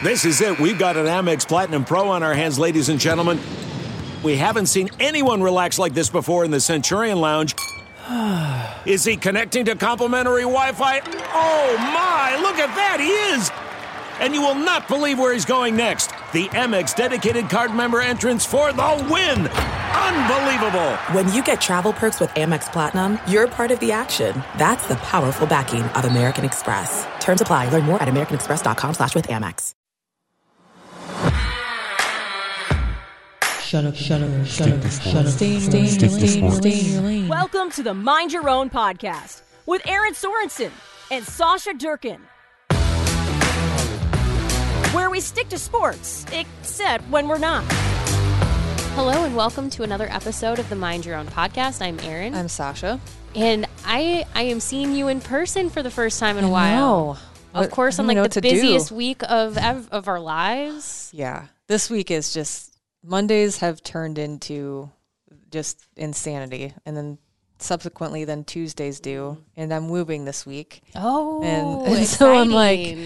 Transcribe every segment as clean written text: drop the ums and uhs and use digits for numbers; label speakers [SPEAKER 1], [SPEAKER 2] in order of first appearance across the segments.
[SPEAKER 1] This is it. We've got an Amex Platinum Pro on our hands, ladies and gentlemen. We haven't seen anyone relax like this before in the Centurion Lounge. Is he connecting to complimentary Wi-Fi? Oh, my. Look at that. He is. And you will not believe where he's going next. The Amex dedicated card member entrance for the win. Unbelievable.
[SPEAKER 2] When you get travel perks with Amex Platinum, you're part of the action. That's the powerful backing of American Express. Terms apply. Learn more at americanexpress.com/withAmex.
[SPEAKER 3] Shut up. Stay in your lane.
[SPEAKER 4] Welcome to the Mind Your Own podcast with Aaron Sorensen and Sasha Durkin, where we stick to sports, except when we're not.
[SPEAKER 5] Hello and welcome to another episode of the Mind Your Own podcast. I'm Erin.
[SPEAKER 3] I'm Sasha.
[SPEAKER 5] And I am seeing you in person for the first time in a while. Of course, on like the busiest week of our lives.
[SPEAKER 3] Yeah. This week is just, Mondays have turned into just insanity. And then subsequently then Tuesdays do. And I'm moving this week.
[SPEAKER 5] Oh,
[SPEAKER 3] and so I'm like,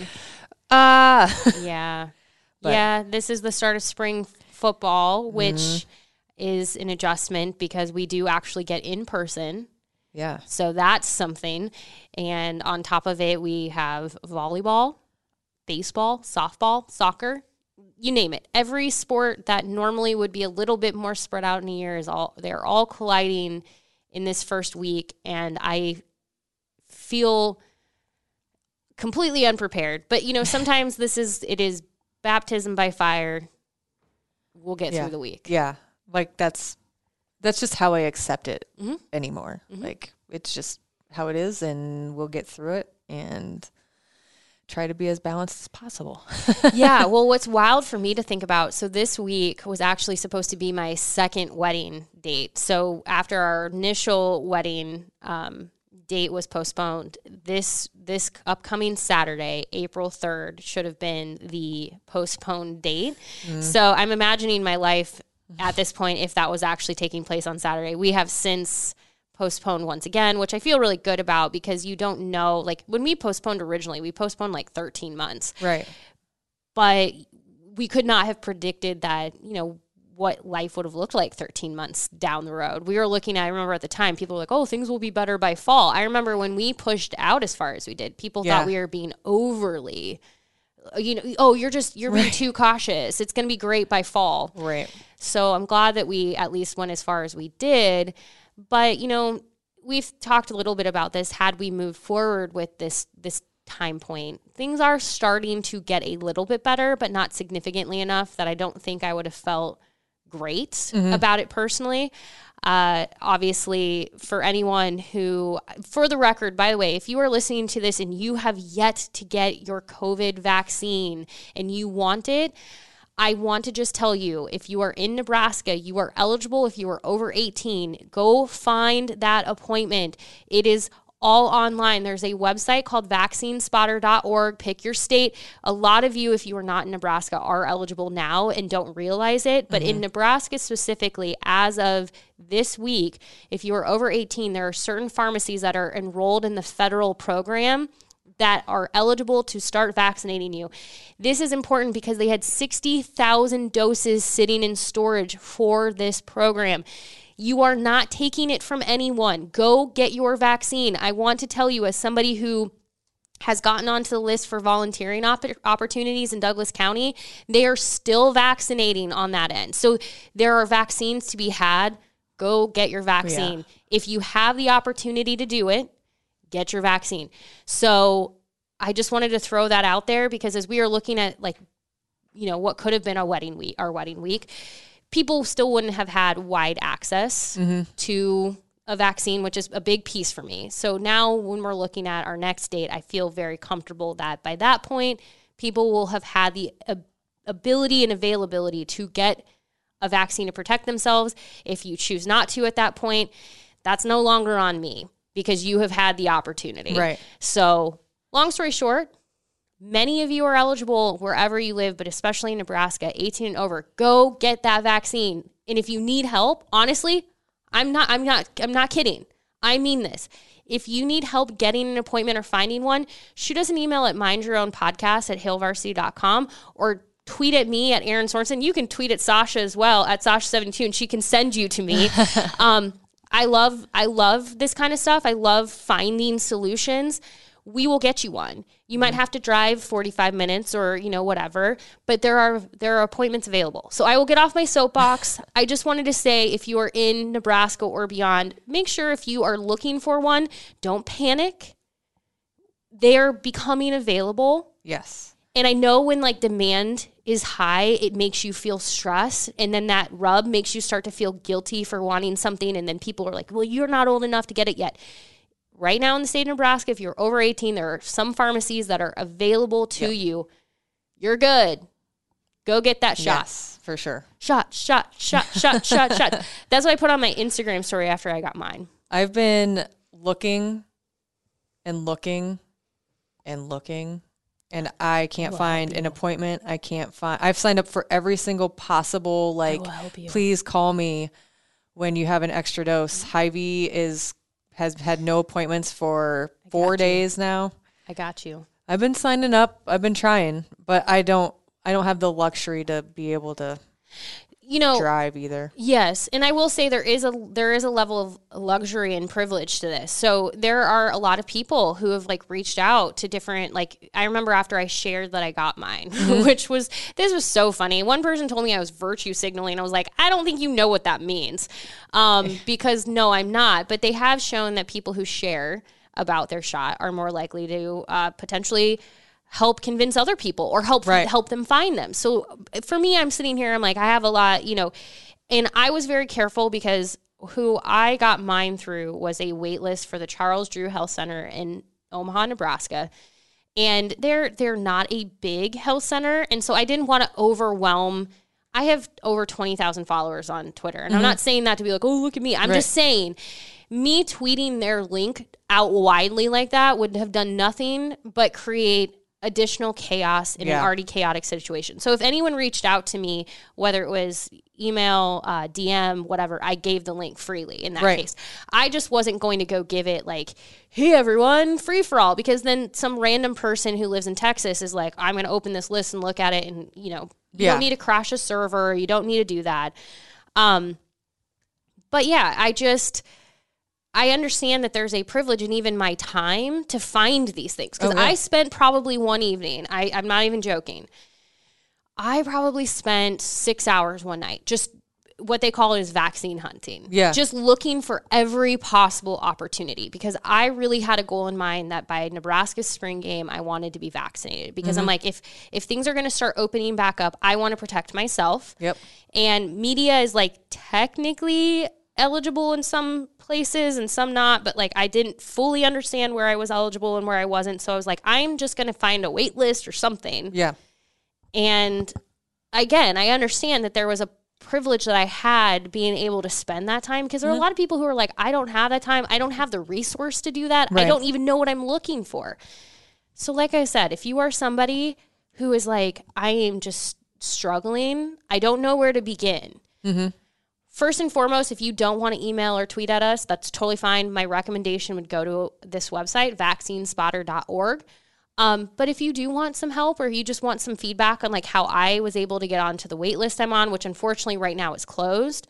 [SPEAKER 5] yeah. Yeah, this is the start of spring football, which is an adjustment because we do actually get in person.
[SPEAKER 3] Yeah.
[SPEAKER 5] So that's something. And on top of it, we have volleyball, baseball, softball, soccer, you name it. Every sport that normally would be a little bit more spread out in a year they're all colliding in this first week. And I feel completely unprepared. But, you know, sometimes it is baptism by fire. We'll get through the week.
[SPEAKER 3] Yeah. Like that's just how I accept it anymore. Like it's just how it is and we'll get through it and try to be as balanced as possible.
[SPEAKER 5] Yeah. Well, what's wild for me to think about, so this week was actually supposed to be my second wedding date. So after our initial wedding date was postponed, this upcoming Saturday, April 3rd, should have been the postponed date. So I'm imagining my life at this point if that was actually taking place on Saturday. We have since postponed once again, which I feel really good about because you don't know, like when we postponed originally, we postponed like 13 months.
[SPEAKER 3] Right.
[SPEAKER 5] But we could not have predicted that, you know, what life would have looked like 13 months down the road. We were looking at, I remember at the time, people were like, oh, things will be better by fall. I remember when we pushed out as far as we did, people thought we were being overly, you know, oh, you're being too cautious. It's going to be great by fall.
[SPEAKER 3] Right.
[SPEAKER 5] So I'm glad that we at least went as far as we did. But, you know, we've talked a little bit about this. Had we moved forward with this time point, things are starting to get a little bit better, but not significantly enough that I don't think I would have felt great about it personally. Obviously, for anyone who, for the record, by the way, if you are listening to this and you have yet to get your COVID vaccine and you want it, I want to just tell you, if you are in Nebraska, you are eligible. If you are over 18, go find that appointment. It is all online. There's a website called vaccinespotter.org. Pick your state. A lot of you, if you are not in Nebraska, are eligible now and don't realize it. But in Nebraska specifically, as of this week, if you are over 18, there are certain pharmacies that are enrolled in the federal program that are eligible to start vaccinating you. This is important because they had 60,000 doses sitting in storage for this program. You are not taking it from anyone. Go get your vaccine. I want to tell you, as somebody who has gotten onto the list for volunteering opportunities in Douglas County, they are still vaccinating on that end. So there are vaccines to be had. Go get your vaccine. Yeah. If you have the opportunity to do it, get your vaccine. So I just wanted to throw that out there because as we are looking at, like, you know, what could have been our wedding week, people still wouldn't have had wide access to a vaccine, which is a big piece for me. So now when we're looking at our next date, I feel very comfortable that by that point, people will have had the ability and availability to get a vaccine to protect themselves. If you choose not to at that point, that's no longer on me, because you have had the opportunity.
[SPEAKER 3] Right.
[SPEAKER 5] So long story short, many of you are eligible wherever you live, but especially in Nebraska, 18 and over, go get that vaccine. And if you need help, honestly, I'm not kidding. I mean this. if you need help getting an appointment or finding one, shoot us an email at mindyourownpodcast@hailvarsity.com or tweet at me at Erin Sorensen. You can tweet at Sasha as well at Sasha72 and she can send you to me. I love this kind of stuff. I love finding solutions. We will get you one. You might have to drive 45 minutes or, whatever, but there are appointments available. So I will get off my soapbox. I just wanted to say, if you are in Nebraska or beyond, make sure if you are looking for one, don't panic. They're becoming available.
[SPEAKER 3] Yes.
[SPEAKER 5] And I know when demand is high, it makes you feel stress. And then that rub makes you start to feel guilty for wanting something. And then people are like, well, you're not old enough to get it yet. Right now in the state of Nebraska, if you're over 18, there are some pharmacies that are available to you. You're good. Go get that shot.
[SPEAKER 3] Yes, for sure.
[SPEAKER 5] Shot. That's what I put on my Instagram story after I got mine.
[SPEAKER 3] I've been looking and looking and looking, and I can't find an appointment. I've signed up for every single possible, please call me when you have an extra dose. Hy-Vee has had no appointments for 4 days now.
[SPEAKER 5] I got you.
[SPEAKER 3] I've been signing up. I've been trying, but I don't have the luxury to be able to drive either.
[SPEAKER 5] Yes, and I will say there is a level of luxury and privilege to this. So there are a lot of people who have reached out to different, I remember after I shared that I got mine, this was so funny. One person told me I was virtue signaling. I was like, I don't think you know what that means. Because no, I'm not. But they have shown that people who share about their shot are more likely to potentially help convince other people or help them find them. So for me, I'm sitting here, I'm like, I have a lot, and I was very careful because who I got mine through was a wait list for the Charles Drew Health Center in Omaha, Nebraska. And they're not a big health center. And so I didn't want to overwhelm. I have over 20,000 followers on Twitter. And I'm not saying that to be like, oh, look at me. I'm just saying me tweeting their link out widely like that would have done nothing but create additional chaos in an already chaotic situation. So if anyone reached out to me, whether it was email, DM, whatever, I gave the link freely in that case. I just wasn't going to go give it hey, everyone, free for all, because then some random person who lives in Texas is like, I'm going to open this list and look at it. And, you don't need to crash a server. You don't need to do that. But yeah, I understand that there's a privilege in even my time to find these things. Because I spent probably one evening, I'm not even joking, I probably spent 6 hours one night, just what they call is vaccine hunting. Yeah. Just looking for every possible opportunity. Because I really had a goal in mind that by Nebraska's spring game, I wanted to be vaccinated. Because I'm like, if things are going to start opening back up, I want to protect myself. Yep. And media is technically eligible in some places and some not, but I didn't fully understand where I was eligible and where I wasn't. So I was like, I'm just going to find a wait list or something. Yeah. And again, I understand that there was a privilege that I had being able to spend that time, because there are a lot of people who are like, I don't have that time. I don't have the resource to do that. Right. I don't even know what I'm looking for. So like I said, if you are somebody who is like, I am just struggling, I don't know where to begin. First and foremost, if you don't want to email or tweet at us, that's totally fine. My recommendation would go to this website, vaccinespotter.org. But if you do want some help, or you just want some feedback on how I was able to get onto the wait list I'm on, which unfortunately right now is closed,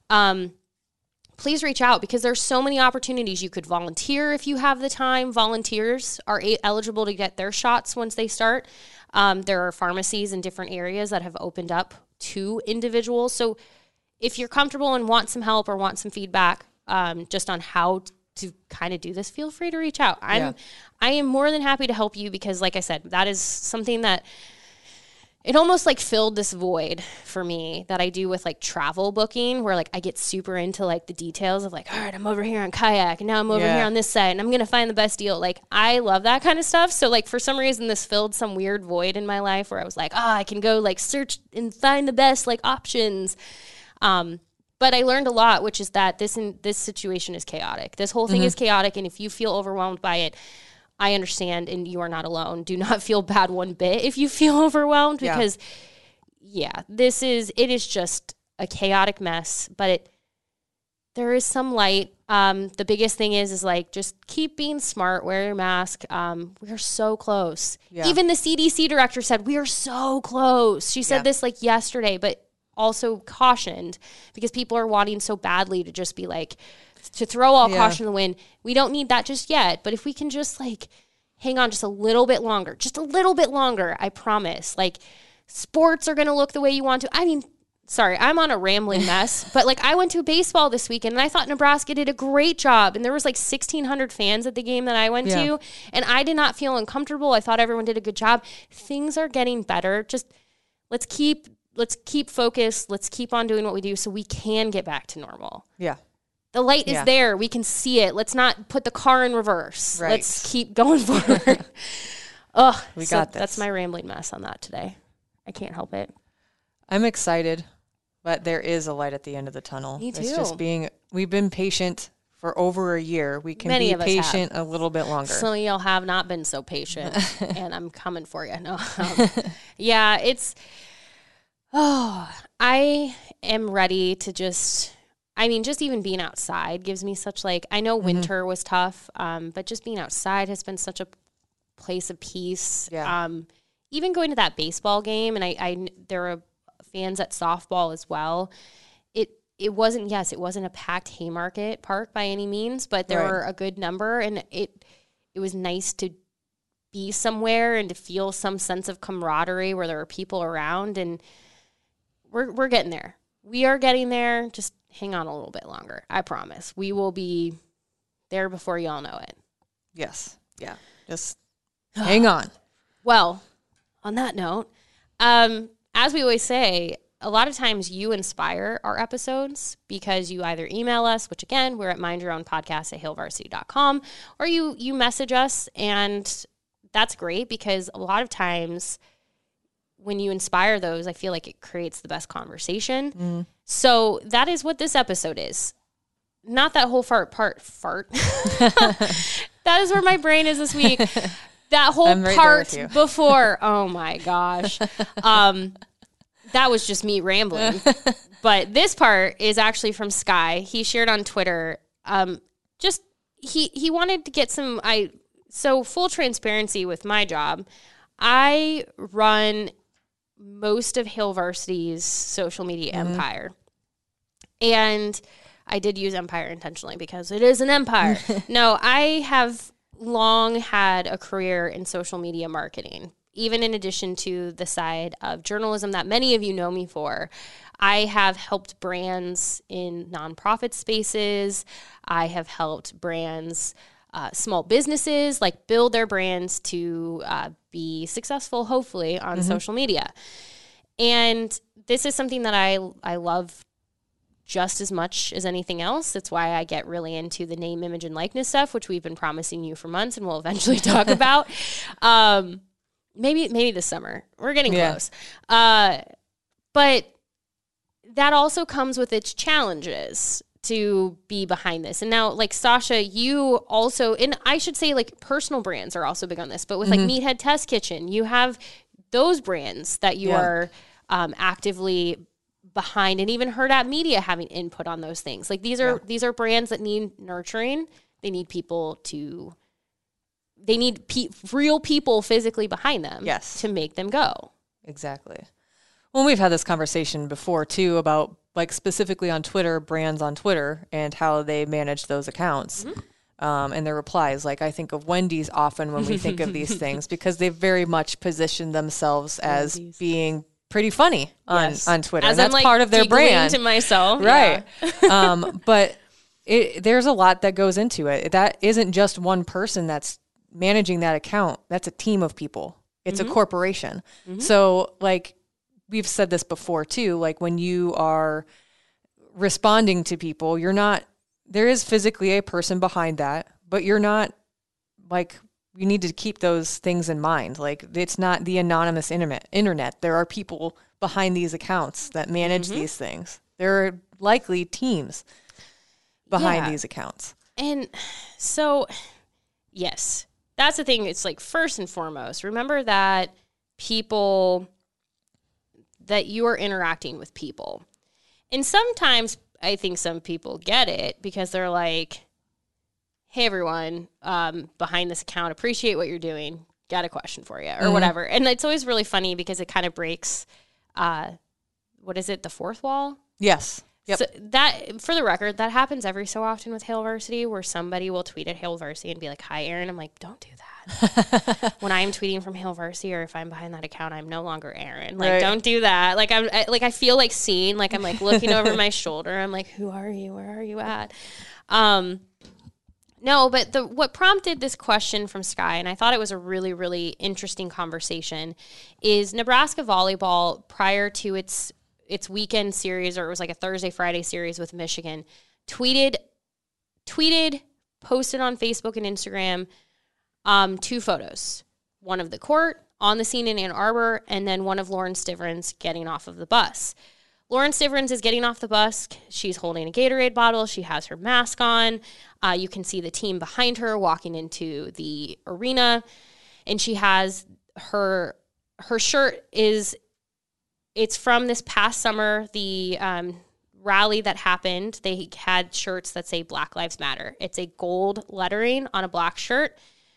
[SPEAKER 5] please reach out, because there's so many opportunities. You could volunteer if you have the time. Volunteers are eligible to get their shots once they start. There are pharmacies in different areas that have opened up to individuals. So if you're comfortable and want some help or want some feedback just on how to kind of do this, feel free to reach out. I am more than happy to help you, because like I said, that is something that it almost filled this void for me that I do with travel booking, where I get super into the details of all right, I'm over here on kayak and now I'm over here on this site and I'm going to find the best deal. I love that kind of stuff. So for some reason this filled some weird void in my life where I was like, I can go search and find the best options. But I learned a lot, which is that this situation is chaotic. This whole thing is chaotic. And if you feel overwhelmed by it, I understand, and you are not alone. Do not feel bad one bit if you feel overwhelmed, because it is just a chaotic mess, but there is some light. The biggest thing is like, just keep being smart, wear your mask. We're so close. Yeah. Even the CDC director said, we are so close. She said this like yesterday, but also cautioned because people are wanting so badly to just be like, to throw all caution in the wind. We don't need that just yet. But if we can just like hang on just a little bit longer, I promise. Like, sports are going to look the way you want to. I mean, sorry, I'm on a rambling mess, but like I went to baseball this weekend and I thought Nebraska did a great job. And there was like 1,600 fans at the game that I went to. And I did not feel uncomfortable. I thought everyone did a good job. Things are getting better. Just let's keep focused. Let's keep on doing what we do so we can get back to normal.
[SPEAKER 3] Yeah.
[SPEAKER 5] The light is there. We can see it. Let's not put the car in reverse.
[SPEAKER 3] Right.
[SPEAKER 5] Let's keep going forward. Oh,
[SPEAKER 3] we got this.
[SPEAKER 5] That's my rambling mess on that today. I can't help it.
[SPEAKER 3] I'm excited, but there is a light at the end of the tunnel.
[SPEAKER 5] Me too.
[SPEAKER 3] It's just we've been patient for over a year. We can be patient a little bit longer.
[SPEAKER 5] Some of y'all have not been so patient, and I'm coming for you. No, it's, I am ready to just even being outside gives me such like, I know winter was tough, but just being outside has been such a place of peace.
[SPEAKER 3] Yeah.
[SPEAKER 5] Even going to that baseball game, and there were fans at softball as well. It wasn't a packed Haymarket Park by any means, but there were a good number, and it was nice to be somewhere and to feel some sense of camaraderie where there were people around, and we're getting there. We are getting there. Just hang on a little bit longer. I promise. We will be there before y'all know it.
[SPEAKER 3] Yes. Yeah. Just hang on.
[SPEAKER 5] Well, on that note, as we always say, a lot of times you inspire our episodes because you either email us, which again, we're at mindyourownpodcast@hailvarsity.com, or you message us, and that's great because a lot of times when you inspire those, I feel like it creates the best conversation. So that is what this episode is. Not that whole fart. That is where my brain is this week. That whole part before, oh my gosh. That was just me rambling. But this part is actually from Sky. He shared on Twitter, he wanted to get so full transparency with my job. I run most of Hail Varsity's social media empire. And I did use empire intentionally because it is an empire. No, I have long had a career in social media marketing, even in addition to the side of journalism that many of you know me for. I have helped brands in nonprofit spaces. I have helped brands, small businesses, like build their brands to be successful, hopefully, on social media. And this is something that I love just as much as anything else. That's why I get really into the name, image, and likeness stuff, which we've been promising you for months and we'll eventually talk about. Maybe this summer. We're getting close. But that also comes with its challenges to be behind this. And now, like, Sasha, you also, and I should say, like, personal brands are also big on this, but with like Meathead Test Kitchen, you have those brands that you are actively behind, and even Herd At Media having input on those things. Like, these are brands that need nurturing. They need people to, they need real people physically behind them to make them go.
[SPEAKER 3] Exactly. Well, we've had this conversation before too about, like, specifically on Twitter, brands on Twitter and how they manage those accounts. And their replies. Like, I think of Wendy's often when we think of these things because they've very much positioned themselves as being pretty funny on Twitter.
[SPEAKER 5] As
[SPEAKER 3] and that's
[SPEAKER 5] like
[SPEAKER 3] part of their brand.
[SPEAKER 5] To myself.
[SPEAKER 3] Right. But there's a lot that goes into it. That isn't just one person that's managing that account. That's a team of people. It's a corporation. So, like, we've said this before too, like, when you are responding to people, there is physically a person behind that, but you're not, like, you need to keep those things in mind. Like, it's not the anonymous internet. There are people behind these accounts that manage these things. There are likely teams behind these accounts.
[SPEAKER 5] And so, yes, that's the thing. It's like, first and foremost, remember that that you are interacting with people. And sometimes, I think some people get it because they're like, hey, everyone, behind this account, appreciate what you're doing. Got a question for you or whatever. And it's always really funny because it kind of breaks, what is it, the fourth wall?
[SPEAKER 3] Yes. Yep.
[SPEAKER 5] So that, for the record, that happens every so often with Hailvarsity where somebody will tweet at Hailvarsity and be like, hi, Aaron. I'm like, don't do that. When I'm tweeting from Hailvarsity or if I'm behind that account, I'm no longer Aaron. Like, don't do that. Like, I feel like seen, like I'm like looking over my shoulder. I'm like, who are you? Where are you at? No, but what prompted this question from Sky, and I thought it was a really, really interesting conversation, is Nebraska volleyball prior to its weekend series, or it was like a Thursday, Friday series with Michigan, tweeted, posted on Facebook and Instagram, 2 photos. One of the court on the scene in Ann Arbor, and then one of Lauren Stivrins getting off of the bus. Lauren Stivrins is getting off the bus. She's holding a Gatorade bottle. She has her mask on. You can see the team behind her walking into the arena. And she has her shirt it's from this past summer, the rally that happened. They had shirts that say Black Lives Matter. It's a gold lettering on a black shirt.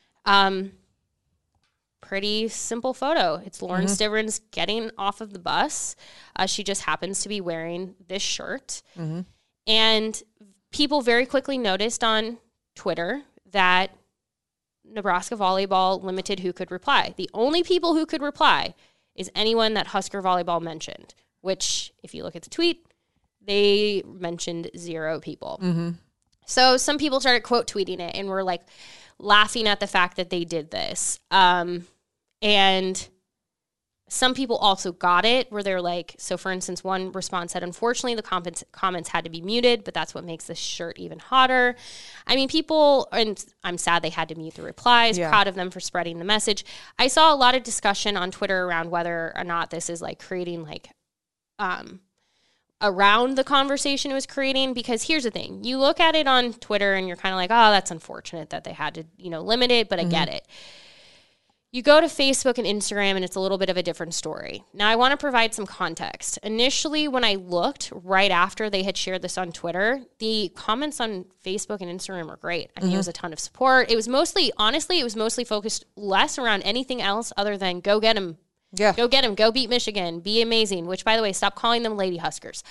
[SPEAKER 5] Pretty simple photo. It's Lauren Stivrins getting off of the bus. She just happens to be wearing this shirt. And people very quickly noticed on Twitter that Nebraska volleyball limited who could reply. The only people who could reply is anyone that Husker volleyball mentioned, which if you look at the tweet, they mentioned 0 people. So some people started quote tweeting it and were like laughing at the fact that they did this. And some people also got it where they're like, so for instance, one response said, unfortunately, the comments had to be muted, but that's what makes this shirt even hotter. I mean, people, and I'm sad they had to mute the replies, proud of them for spreading the message. I saw a lot of discussion on Twitter around whether or not this is like creating like, around the conversation it was creating, because here's the thing. You look at it on Twitter and you're kind of like, oh, that's unfortunate that they had to, limit it, but I get it. You go to Facebook and Instagram, and it's a little bit of a different story. Now, I want to provide some context. Initially, when I looked right after they had shared this on Twitter, the comments on Facebook and Instagram were great. I mean, it was a ton of support. It was mostly focused less around anything else other than go get them. Yeah. Go get them. Go beat Michigan. Be amazing. Which, by the way, stop calling them Lady Huskers.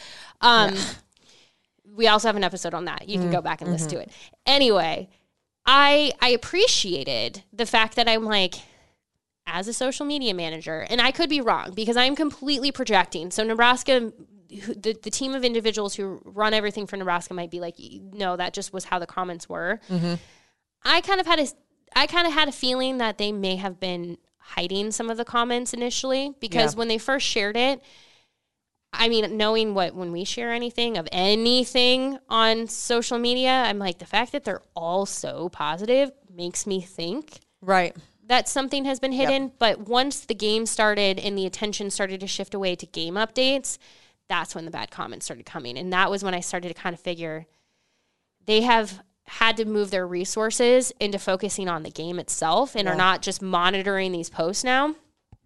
[SPEAKER 5] We also have an episode on that. You can go back and listen to it. Anyway, I appreciated the fact that I'm like, as a social media manager, and I could be wrong because I'm completely projecting. So Nebraska, the team of individuals who run everything for Nebraska might be like, no, that just was how the comments were. I kind of had a feeling that they may have been hiding some of the comments initially because when they first shared it, I mean, knowing when we share anything on social media, I'm like, the fact that they're all so positive makes me think.
[SPEAKER 3] Right.
[SPEAKER 5] That something has been hidden, but once the game started and the attention started to shift away to game updates, that's when the bad comments started coming. And that was when I started to kind of figure they have had to move their resources into focusing on the game itself and are not just monitoring these posts now.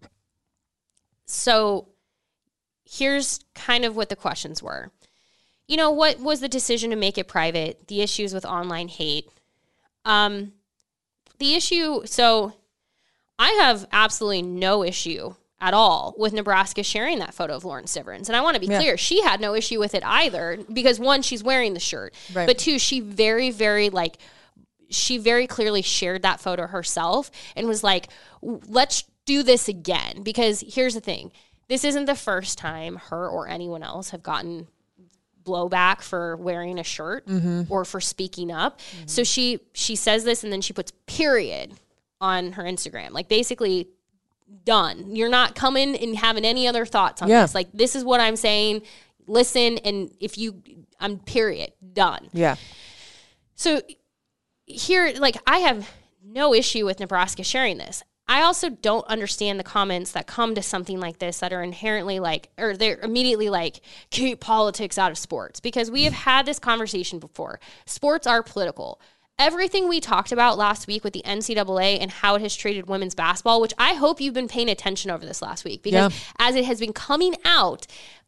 [SPEAKER 5] So here's kind of what the questions were. What was the decision to make it private? The issues with online hate. The issue, so I have absolutely no issue at all with Nebraska sharing that photo of Lauren Stivrins. And I want to be clear, she had no issue with it either because, one, she's wearing the shirt. Right. But two, she very, very, she very clearly shared that photo herself and was like, let's do this again. Because here's the thing. This isn't the first time her or anyone else have gotten blowback for wearing a shirt or for speaking up. So she says this and then she puts period on her Instagram. Like basically done. You're not coming and having any other thoughts on this. Like this is what I'm saying. Listen, and I'm period. Done. Yeah. So here, I have no issue with Nebraska sharing this. I also don't understand the comments that come to something like this that are inherently or they're immediately keep politics out of sports, because we have had this conversation before. Sports are political. Everything we talked about last week with the NCAA and how it has treated women's basketball, which I hope you've been paying attention over this last week, because as it has been coming out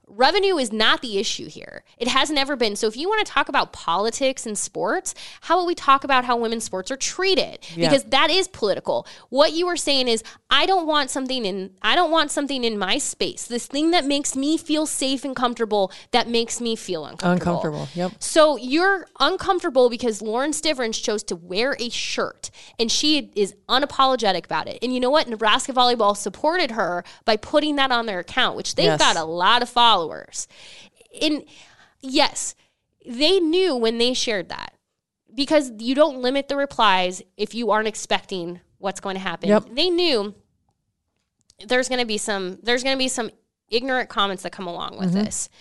[SPEAKER 5] Revenue is not the issue here. It has never been. So if you want to talk about politics and sports, how about we talk about how women's sports are treated? Because that is political. What you were saying is, I don't want something in my space. This thing that makes me feel safe and comfortable, that makes me feel uncomfortable.
[SPEAKER 3] Yep.
[SPEAKER 5] So you're uncomfortable because Lauren Stivrins chose to wear a shirt, and she is unapologetic about it. And you know what? Nebraska Volleyball supported her by putting that on their account, which they've got a lot of followers. And yes, they knew when they shared that, because you don't limit the replies if you aren't expecting what's going to happen.
[SPEAKER 3] Yep.
[SPEAKER 5] They knew there's going to be some ignorant comments that come along with this.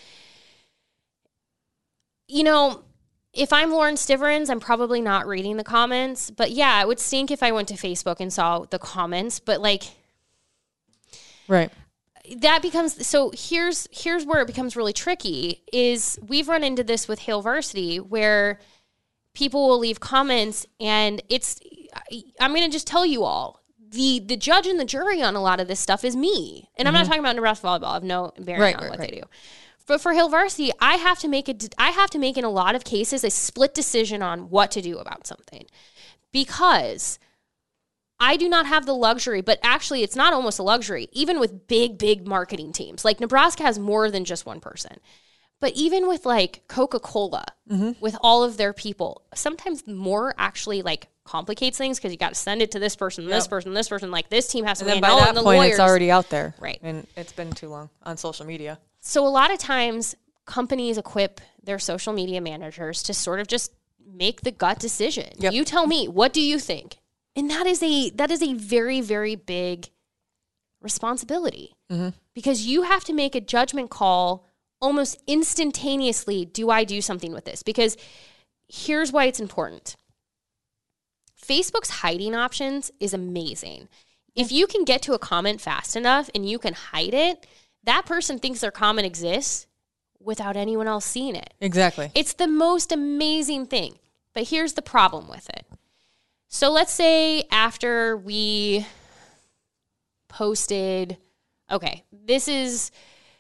[SPEAKER 5] You know, if I'm Lauren Stivrins, I'm probably not reading the comments, but yeah, it would stink if I went to Facebook and saw the comments, but like,
[SPEAKER 3] right.
[SPEAKER 5] That becomes, so here's where it becomes really tricky, is we've run into this with Hale Varsity, where people will leave comments, and I'm going to just tell you all, the judge and the jury on a lot of this stuff is me. And I'm not talking about Nebraska Volleyball. I have no bearing on what they do. But for Hale Varsity, I have to make in a lot of cases a split decision on what to do about something, because I do not have the luxury, but actually it's not almost a luxury, even with big marketing teams. Like Nebraska has more than just one person. But even with like Coca-Cola, with all of their people, sometimes more actually like complicates things, because you got to send it to this person, this person, this person. Like this team has to
[SPEAKER 3] and then by that point,
[SPEAKER 5] lawyers.
[SPEAKER 3] It's already out there.
[SPEAKER 5] Right.
[SPEAKER 3] And it's been too long on social media.
[SPEAKER 5] So a lot of times companies equip their social media managers to sort of just make the gut decision.
[SPEAKER 3] Yep.
[SPEAKER 5] You tell me, what do you think? And that is a very, very big responsibility, because you have to make a judgment call almost instantaneously. Do I do something with this? Because here's why it's important. Facebook's hiding options is amazing. If you can get to a comment fast enough and you can hide it, that person thinks their comment exists without anyone else seeing it.
[SPEAKER 3] Exactly.
[SPEAKER 5] It's the most amazing thing. But here's the problem with it. So let's say after we posted, okay, this is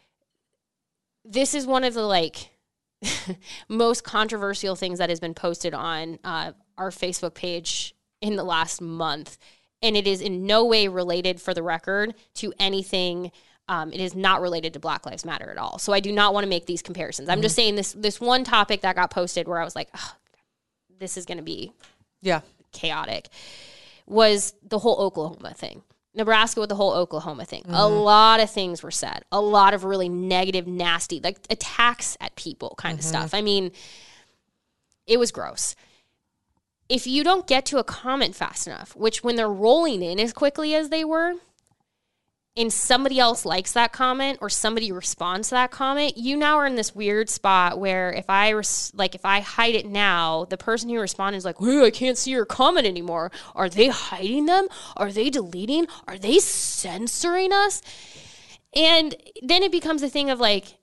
[SPEAKER 5] one of the like most controversial things that has been posted on our Facebook page in the last month. And it is in no way related, for the record, to anything. It is not related to Black Lives Matter at all. So I do not want to make these comparisons. I'm just saying this one topic that got posted where I was like, oh, this is going to be chaotic, was the whole Oklahoma thing. Nebraska with the whole Oklahoma thing. A lot of things were said. A lot of really negative, nasty, like attacks at people kind of stuff. I mean, it was gross. If you don't get to a comment fast enough, which when they're rolling in as quickly as they were, and somebody else likes that comment or somebody responds to that comment, you now are in this weird spot where if I hide it now, the person who responded is like, "Hey, I can't see your comment anymore." Are they hiding them? Are they deleting? Are they censoring us? And then it becomes a thing of like,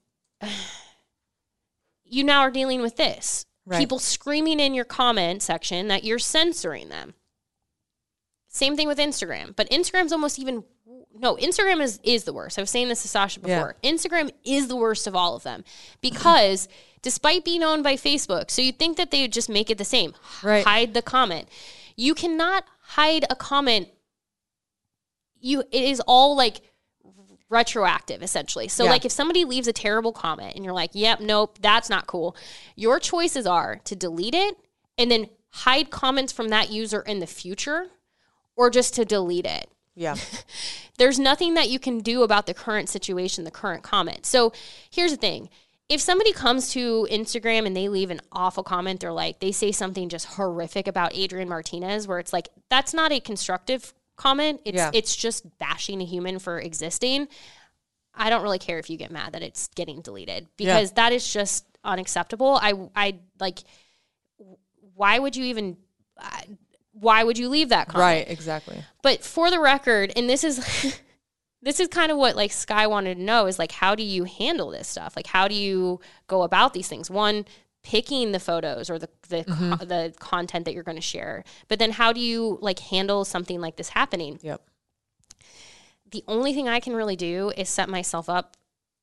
[SPEAKER 5] you now are dealing with this. Right. People screaming in your comment section that you're censoring them. Same thing with Instagram. But Instagram's almost even... No, Instagram is the worst. I was saying this to Sasha before. Yeah. Instagram is the worst of all of them, because despite being owned by Facebook, so you'd think that they would just make it the same. Right. Hide the comment. You cannot hide a comment. It is all like retroactive, essentially. So like if somebody leaves a terrible comment and you're like, yep, nope, that's not cool. Your choices are to delete it and then hide comments from that user in the future, or just to delete it.
[SPEAKER 3] Yeah.
[SPEAKER 5] There's nothing that you can do about the current situation, the current comment. So here's the thing. If somebody comes to Instagram and they leave an awful comment, or like they say something just horrific about Adrian Martinez, where it's like, that's not a constructive comment. It's just bashing a human for existing. I don't really care if you get mad that it's getting deleted, because that is just unacceptable. I like, why would you even... why would you leave that comment?
[SPEAKER 3] Right, exactly.
[SPEAKER 5] But for the record, and this is kind of what like Sky wanted to know, is like, how do you handle this stuff? Like, how do you go about these things? One, picking the photos or the content that you're going to share. But then how do you like handle something like this happening?
[SPEAKER 3] Yep.
[SPEAKER 5] The only thing I can really do is set myself up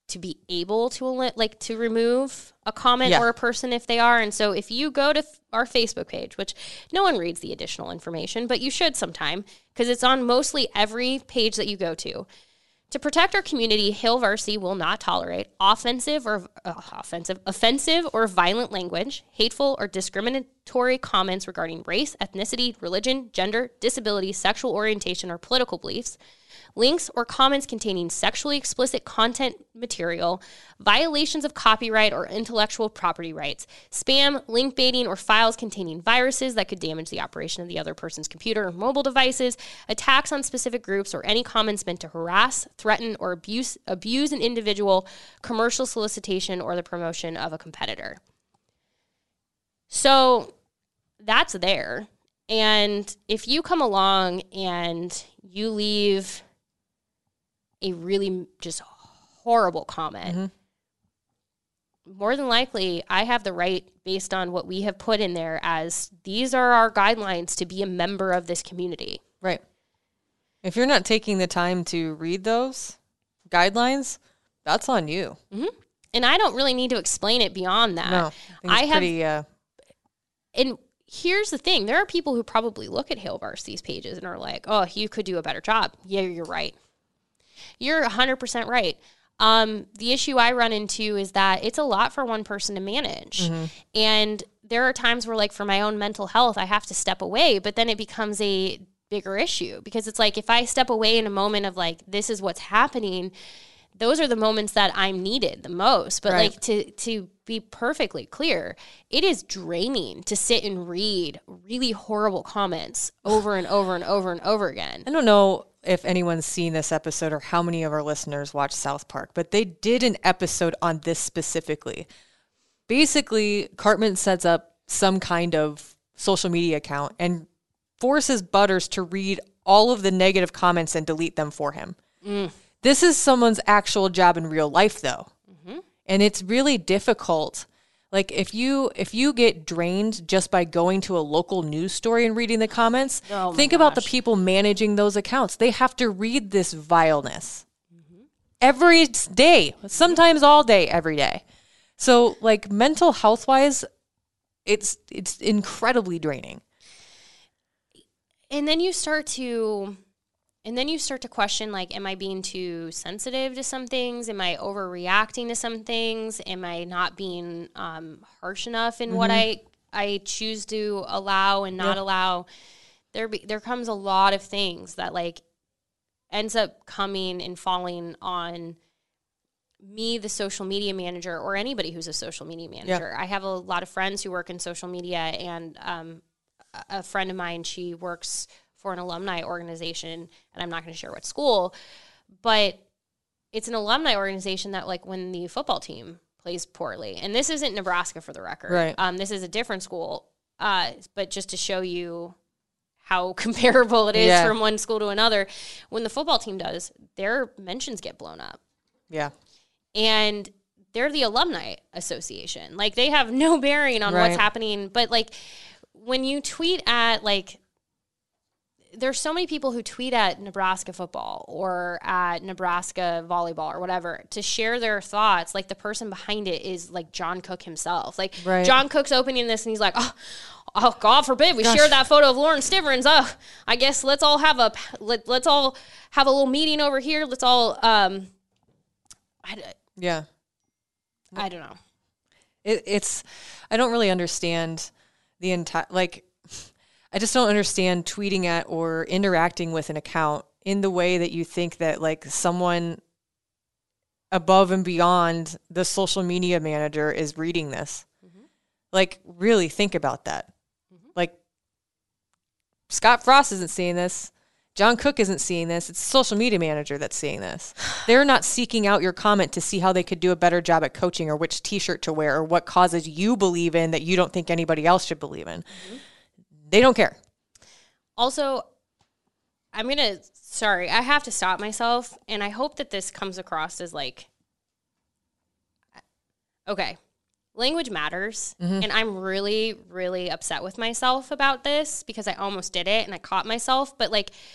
[SPEAKER 5] to be able to to remove a comment or a person if they are. And so if you go to our Facebook page, which no one reads the additional information, but you should sometime because it's on mostly every page that you go to. To protect our community, Hail Varsity will not tolerate offensive or violent language, hateful or discriminatory comments regarding race, ethnicity, religion, gender, disability, sexual orientation, or political beliefs, links or comments containing sexually explicit content material, violations of copyright or intellectual property rights, spam, link baiting, or files containing viruses that could damage the operation of the other person's computer or mobile devices, attacks on specific groups, or any comments meant to harass, threaten, or abuse an individual, commercial solicitation, or the promotion of a competitor. So that's there. And if you come along and you leave a really just horrible comment, more than likely I have the right, based on what we have put in there, as these are our guidelines to be a member of this community.
[SPEAKER 3] Right. If you're not taking the time to read those guidelines, that's on you.
[SPEAKER 5] Mm-hmm. And I don't really need to explain it beyond that.
[SPEAKER 3] No, I think it's pretty...
[SPEAKER 5] And here's the thing. There are people who probably look at Hail Varsity's pages and are like, oh, you could do a better job. Yeah, you're right. You're 100% right. The issue I run into is that it's a lot for one person to manage. And there are times where, like, for my own mental health, I have to step away, but then it becomes a bigger issue because it's like, if I step away in a moment of like, this is what's happening, those are the moments that I'm needed the most. But like, to be perfectly clear, it is draining to sit and read really horrible comments over and over and over and over again.
[SPEAKER 3] I don't know if anyone's seen this episode or how many of our listeners watch South Park, but they did an episode on this specifically. Basically, Cartman sets up some kind of social media account and forces Butters to read all of the negative comments and delete them for him. This is someone's actual job in real life, though. And it's really difficult. Like, if you get drained just by going to a local news story and reading the comments, think about the people managing those accounts. They have to read this vileness every day, sometimes all day, every day. So, like, mental health-wise, it's incredibly draining. And then you start to question, like, am I being too sensitive to some things? Am I overreacting to some things? Am I not being harsh enough in what I choose to allow and not allow? There comes a lot of things that, like, ends up coming and falling on me, the social media manager, or anybody who's a social media manager. I have a lot of friends who work in social media, and a friend of mine, she works for an alumni organization, and I'm not going to share what school, but it's an alumni organization that, like, when the football team plays poorly, and this isn't Nebraska for the record, right? This is a different school, but just to show you how comparable it is from one school to another, when the football team does, their mentions get blown up. Yeah. And they're the alumni association. Like, they have no bearing on what's happening, but, like, when you tweet at, like, there's so many people who tweet at Nebraska football or at Nebraska volleyball or whatever to share their thoughts. Like, the person behind it is, like, John Cook himself. Like, John Cook's opening this and he's like, oh, God forbid we share that photo of Lauren Stivrins. Oh, I guess let's all have a little meeting over here. Let's all, I don't know. It's I don't really understand the entire, like, I just don't understand tweeting at or interacting with an account in the way that you think that, like, someone above and beyond the social media manager is reading this. Like, really think about that. Like, Scott Frost isn't seeing this. John Cook isn't seeing this. It's the social media manager that's seeing this. They're not seeking out your comment to see how they could do a better job at coaching or which T-shirt to wear or what causes you believe in that you don't think anybody else should believe in. They don't care. Also, I have to stop myself, and I hope that this comes across as, like, okay, language matters, and I'm really, really upset with myself about this because I almost did it and I caught myself, but, like,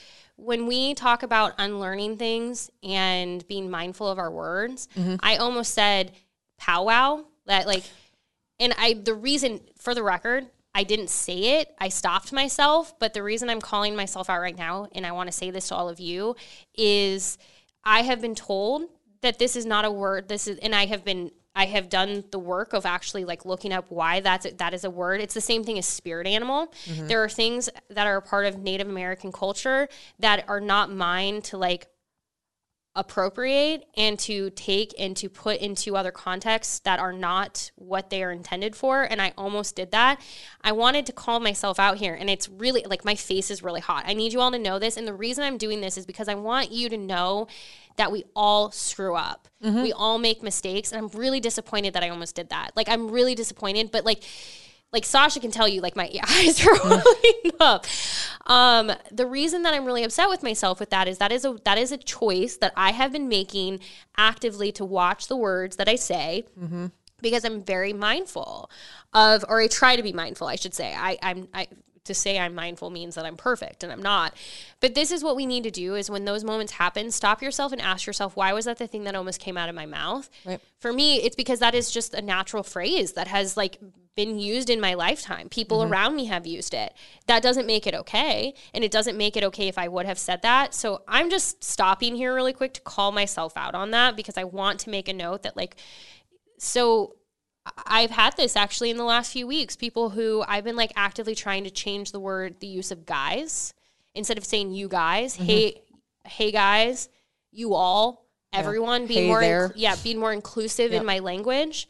[SPEAKER 5] when we talk about unlearning things and being mindful of our words, I almost said powwow, that like, and the reason, for the record, I didn't say it, I stopped myself, but the reason I'm calling myself out right now, and I want to say this to all of you, is I have been told that this is not a word, and I have done the work of actually like looking up why that is a word. It's the same thing as spirit animal. There are things that are a part of Native American culture that are not mine to like appropriate and to take and to put into other contexts that are not what they are intended for. And I almost did that. I wanted to call myself out here, and it's really like my face is really hot. I need you all to know this. And the reason I'm doing this is because I want you to know that we all screw up. We all make mistakes. And I'm really disappointed that I almost did that. Like, I'm really disappointed, but like Sasha can tell you, like, my eyes are welling up. The reason that I'm really upset with myself with that is that is a choice that I have been making actively to watch the words that I say, because I'm very mindful of, or I try to be mindful, I should say. To say I'm mindful means that I'm perfect, and I'm not. But this is what we need to do, is when those moments happen, stop yourself and ask yourself, why was that the thing that almost came out of my mouth? Right. For me, it's because that is just a natural phrase that has like been used in my lifetime. People around me have used it. That doesn't make it okay. And it doesn't make it okay if I would have said that. So I'm just stopping here really quick to call myself out on that, because I want to make a note that like, so I've had this actually in the last few weeks, people who I've been like actively trying to change the use of guys, instead of saying you guys, hey guys, you all, everyone, being being more inclusive in my language.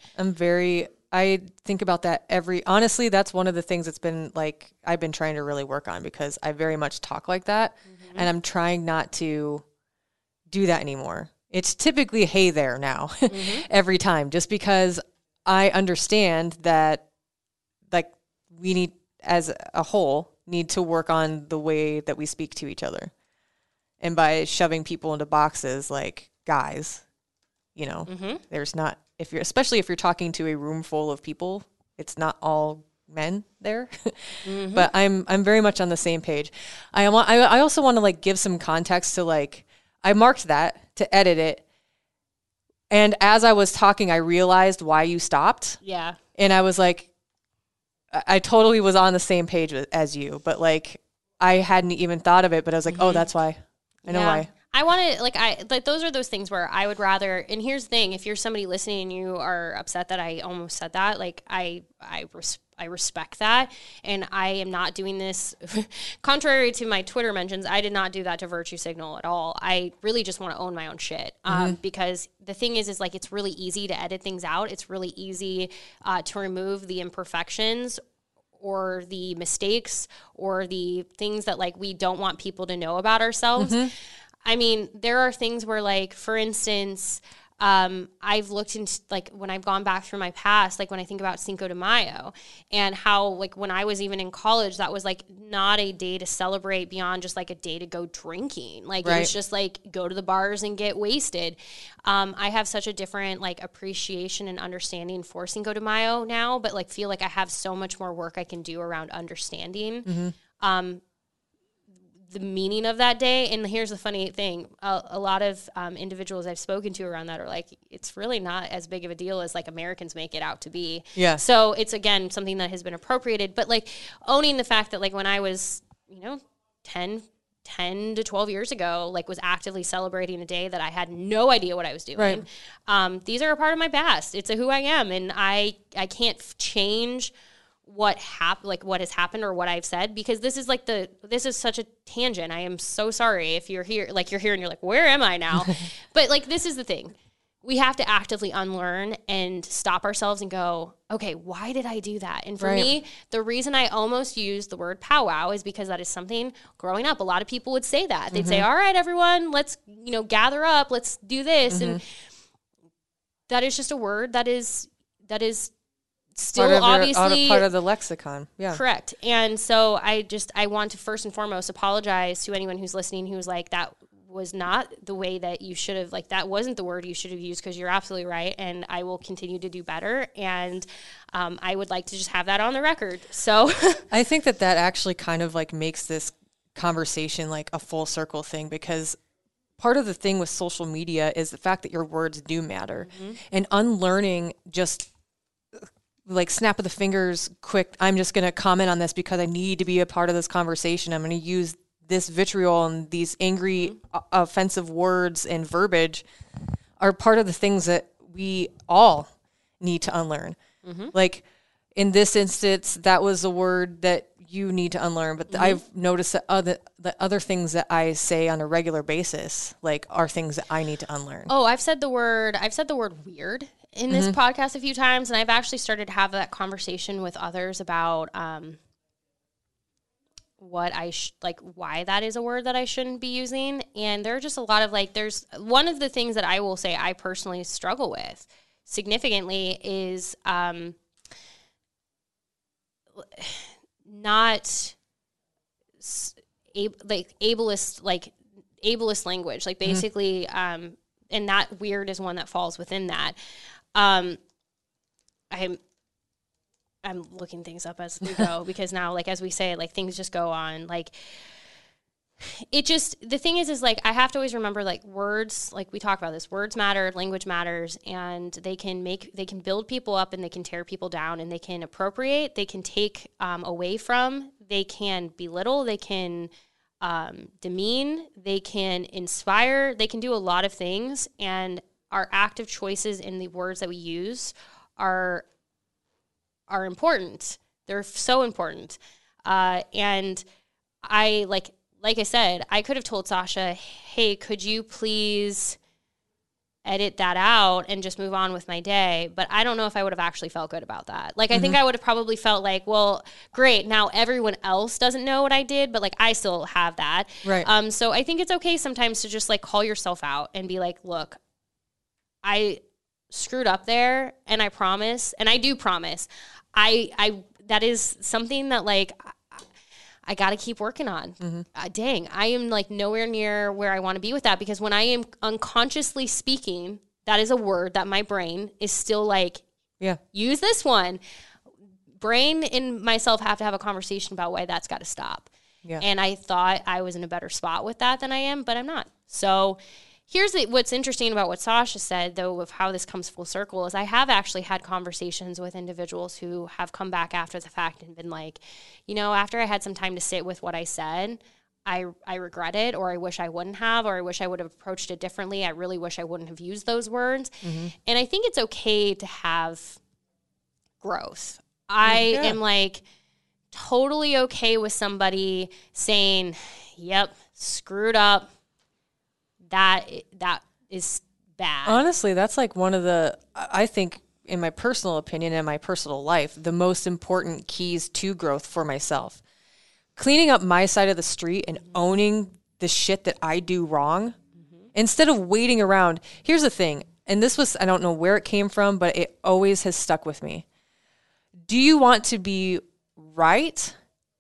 [SPEAKER 3] I think about that honestly, that's one of the things that's been like, I've been trying to really work on, because I very much talk like that, and I'm trying not to do that anymore. It's typically hey there now, every time, just because I understand that like we need, as a whole, need to work on the way that we speak to each other. And by shoving people into boxes like guys, you know, there's not, especially if you're talking to a room full of people, it's not all men there. But I'm very much on the same page. I also want to like give some context to like, I marked that to edit it. And as I was talking, I realized why you stopped. Yeah. And I was like, I totally was on the same page as you, but like, I hadn't even thought of it, but I was like, oh, that's why. I know why.
[SPEAKER 5] I want to, like those are those things where I would rather, and here's the thing, if you're somebody listening and you are upset that I almost said that, like I respect that, and I am not doing this, contrary to my Twitter mentions, I did not do that to virtue signal at all. I really just want to own my own shit, because the thing is like, it's really easy to edit things out. It's really easy to remove the imperfections or the mistakes or the things that like we don't want people to know about ourselves. I mean, there are things where, like, for instance, I've looked into, like, when I've gone back through my past, like, when I think about Cinco de Mayo and how, like, when I was even in college, that was, like, not a day to celebrate beyond just, like, a day to go drinking. Like, it was just, like, go to the bars and get wasted. I have such a different, like, appreciation and understanding for Cinco de Mayo now, but, like, feel like I have so much more work I can do around understanding the meaning of that day. And here's the funny thing. A lot of individuals I've spoken to around that are like, it's really not as big of a deal as like Americans make it out to be. Yeah. So it's, again, something that has been appropriated, but like owning the fact that like when I was, 10 to 12 years ago, like was actively celebrating a day that I had no idea what I was doing. Right. These are a part of my past. It's who I am. And I can't change what has happened or what I've said, because this is such a tangent. I am so sorry if you're here and you're like, where am I now? But like, this is the thing. We have to actively unlearn and stop ourselves and go, okay, why did I do that? And for me, the reason I almost used the word powwow is because that is something growing up, a lot of people would say that. They'd say, all right, everyone, let's, gather up, let's do this. And that is just a word that is still obviously
[SPEAKER 3] part of the lexicon. Yeah.
[SPEAKER 5] Correct. And so I want to first and foremost apologize to anyone who's listening who's like, that was not the way that you should have, like, that wasn't the word you should have used, because you're absolutely right. And I will continue to do better. And I would like to just have that on the record. So
[SPEAKER 3] I think that actually kind of like makes this conversation like a full circle thing, because part of the thing with social media is the fact that your words do matter. And unlearning just like snap of the fingers, quick, I'm just going to comment on this because I need to be a part of this conversation. I'm going to use this vitriol and these angry, offensive words and verbiage are part of the things that we all need to unlearn. Like in this instance, that was a word that you need to unlearn, but I've noticed that other things that I say on a regular basis, like, are things that I need to unlearn.
[SPEAKER 5] Oh, I've said the word weird in this podcast a few times, and I've actually started to have that conversation with others about what why that is a word that I shouldn't be using. And there are just a lot of there's one of the things that I will say I personally struggle with significantly is not ableist language, like basically and that weird is one that falls within that. I'm looking things up as we go because now, like, as we say, like, things just go on. Like, it just, the thing is like, I have to always remember, like, words, like we talk about this, words matter, language matters, and they can build people up and they can tear people down, and they can appropriate, they can take away from, they can belittle, they can demean, they can inspire, they can do a lot of things, and our active choices in the words that we use are important. They're so important. And I, like I said, I could have told Sasha, hey, could you please edit that out and just move on with my day? But I don't know if I would have actually felt good about that. Like, I think I would have probably felt like, well, great, now everyone else doesn't know what I did, but, like, I still have that.
[SPEAKER 3] Right. So
[SPEAKER 5] I think it's okay sometimes to just, like, call yourself out and be like, look, I screwed up there, and I promise, and I do promise, I that is something that, like, I got to keep working on. Dang, I am, like, nowhere near where I want to be with that, because when I am unconsciously speaking, that is a word that my brain is still like, use this one. Brain and myself have to have a conversation about why that's got to stop. Yeah. And I thought I was in a better spot with that than I am, but I'm not. So here's what's interesting about what Sasha said, though, of how this comes full circle, is I have actually had conversations with individuals who have come back after the fact and been like, you know, after I had some time to sit with what I said, I regret it, or I wish I wouldn't have, or I wish I would have approached it differently. I really wish I wouldn't have used those words. And I think it's okay to have growth. I am, like, totally okay with somebody saying, yep, screwed up. That is bad. Honestly,
[SPEAKER 3] that's like one of the, I think, in my personal opinion and my personal life, the most important keys to growth for myself. Cleaning up my side of the street and owning the shit that I do wrong instead of waiting around. Here's the thing, and this was, I don't know where it came from, but it always has stuck with me. Do you want to be right,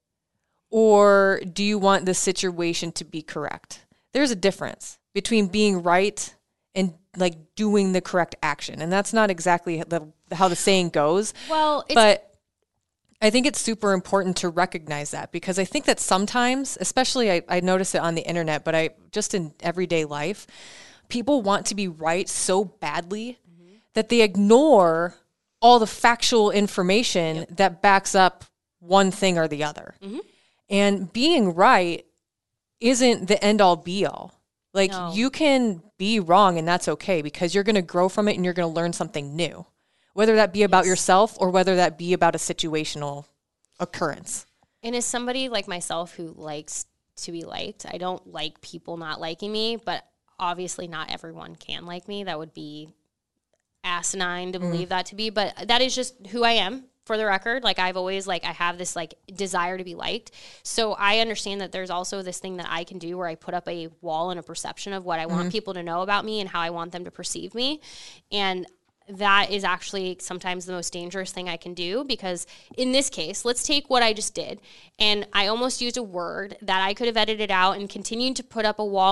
[SPEAKER 3] or do you want the situation to be correct? There's a difference between being right and, like, doing the correct action. And that's not exactly how the saying goes.
[SPEAKER 5] Well,
[SPEAKER 3] but I think it's super important to recognize that, because I think that sometimes, especially I notice it on the internet, but just in everyday life, people want to be right so badly that they ignore all the factual information that backs up one thing or the other. And being right isn't the end all be all. Like, you can be wrong, and that's okay, because you're going to grow from it and you're going to learn something new, whether that be about yourself or whether that be about a situational occurrence.
[SPEAKER 5] And as somebody like myself who likes to be liked, I don't like people not liking me, but obviously not everyone can like me. That would be asinine to believe that to be, but that is just who I am. For the record, like, I've always, like, I have this, like, desire to be liked. So I understand that there's also this thing that I can do where I put up a wall and a perception of what I want people to know about me and how I want them to perceive me. And that is actually sometimes the most dangerous thing I can do, because in this case, let's take what I just did. And I almost used a word that I could have edited out and continued to put up a wall and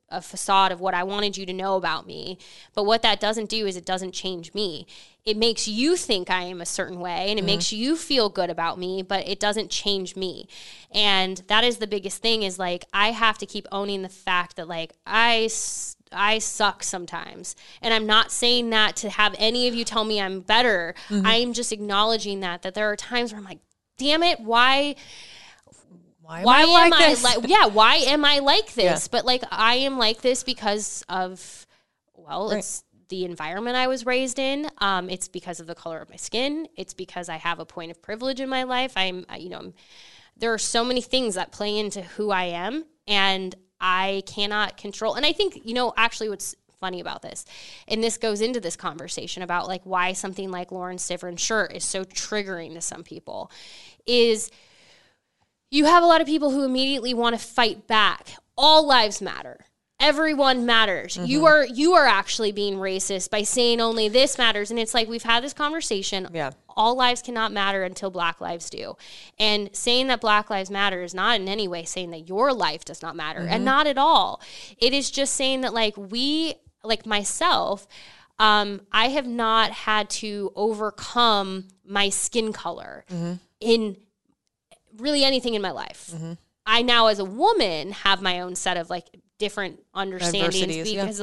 [SPEAKER 5] a facade of what I wanted you to know about me. But what that doesn't do is it doesn't change me. It makes you think I am a certain way, and it makes you feel good about me, but it doesn't change me. And that is the biggest thing, is like, I have to keep owning the fact that like I suck sometimes. And I'm not saying that to have any of you tell me I'm better. I'm just acknowledging that there are times where I'm like, damn it, why am I like this?
[SPEAKER 3] Yeah.
[SPEAKER 5] But like, I am like this because of, well, it's the environment I was raised in. It's because of the color of my skin. It's because I have a point of privilege in my life. There are so many things that play into who I am, and I cannot control. And I think, actually what's funny about this, and this goes into this conversation about like why something like Lauren Stivern's shirt is so triggering to some people, is you have a lot of people who immediately want to fight back. All lives matter. Everyone matters. You are actually being racist by saying only this matters. And it's like, we've had this conversation.
[SPEAKER 3] Yeah.
[SPEAKER 5] All lives cannot matter until Black lives do. And saying that Black lives matter is not in any way saying that your life does not matter. And not at all. It is just saying that like myself, I have not had to overcome my skin color in really anything in my life. I now, as a woman, have my own set of like different understandings because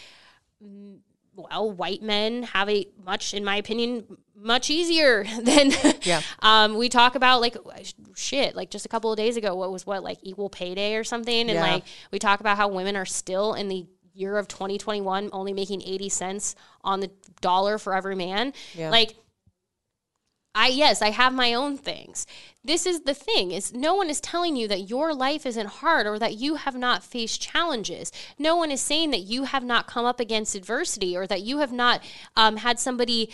[SPEAKER 5] white men have a in my opinion, much easier than, we talk about like shit, like just a couple of days ago, like equal pay day or something. And like, we talk about how women are still in the year of 2021, only making 80 cents on the dollar for every man. Yeah. Like, I have my own things. This is the thing, is no one is telling you that your life isn't hard or that you have not faced challenges. No one is saying that you have not come up against adversity or that you have not had somebody,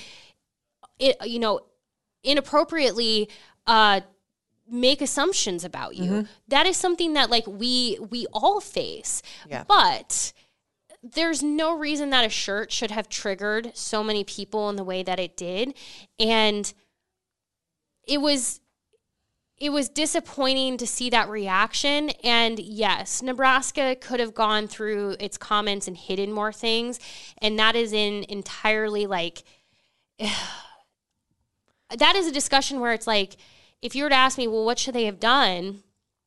[SPEAKER 5] inappropriately make assumptions about you. That is something that like we all face. Yeah. But there's no reason that a shirt should have triggered so many people in the way that it did. And it was disappointing to see that reaction. And yes, Nebraska could have gone through its comments and hidden more things. And that is entirely like, that is a discussion where it's like, if you were to ask me, well, what should they have done?